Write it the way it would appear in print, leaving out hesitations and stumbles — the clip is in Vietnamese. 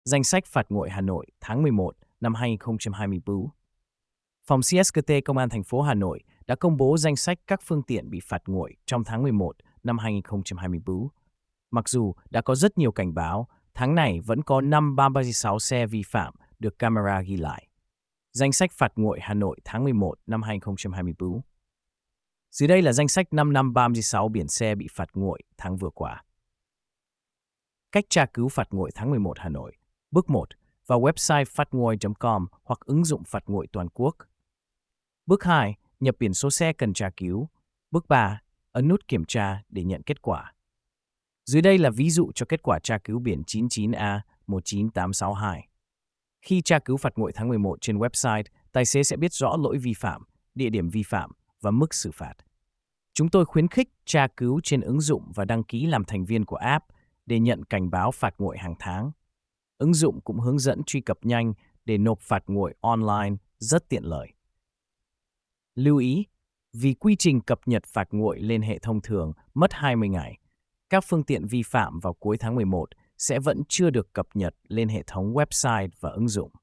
Danh sách phạt nguội Hà Nội tháng 11 năm 2024. Phòng CSKT Công an thành phố Hà Nội đã công bố danh sách các phương tiện bị phạt nguội trong tháng 11 năm 2024. Mặc dù đã có rất nhiều cảnh báo, tháng này vẫn có 536 xe vi phạm được camera ghi lại. Danh sách phạt nguội Hà Nội tháng 11 năm 2024. Dưới đây là danh sách 536 biển xe bị phạt nguội tháng vừa qua. Cách tra cứu phạt nguội tháng 11 Hà Nội. Bước 1. Vào website phatnguoi.com hoặc ứng dụng phạt nguội toàn quốc. Bước 2. Nhập biển số xe cần tra cứu. Bước 3. Ấn nút kiểm tra để nhận kết quả. Dưới đây là ví dụ cho kết quả tra cứu biển 99A19862. Khi tra cứu phạt nguội tháng 11 trên website, tài xế sẽ biết rõ lỗi vi phạm, địa điểm vi phạm và mức xử phạt. Chúng tôi khuyến khích tra cứu trên ứng dụng và đăng ký làm thành viên của app để nhận cảnh báo phạt nguội hàng tháng. Ứng dụng cũng hướng dẫn truy cập nhanh để nộp phạt nguội online rất tiện lợi. Lưu ý, vì quy trình cập nhật phạt nguội lên hệ thống thường mất 20 ngày, các phương tiện vi phạm vào cuối tháng 11 sẽ vẫn chưa được cập nhật lên hệ thống website và ứng dụng.